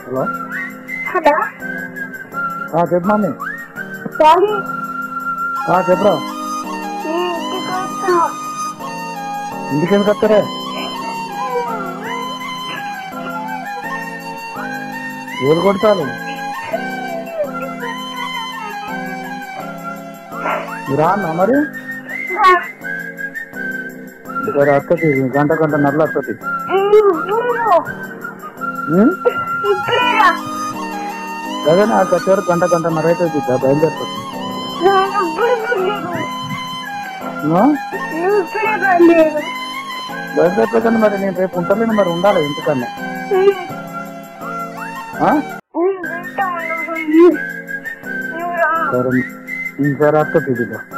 Hello hello చెప్పు mummy. Daddy చెప్పురా. ఇంటికి ఎందుకు వస్తారే? ఎవరు కొడతారు? రా అన్న మరి. సరే వస్తుంది, గంట నర్లు వస్తుంది. అదే నాకు వచ్చేవారు గంటన్నర అవుతుంది. బయలుదేరుతుంది. బయలుదేరుతుంది మరి. నేను రేపు ఉంటాను మరి, ఉండాలి ఇంటికన్నా. సరే సరే వస్తుంది.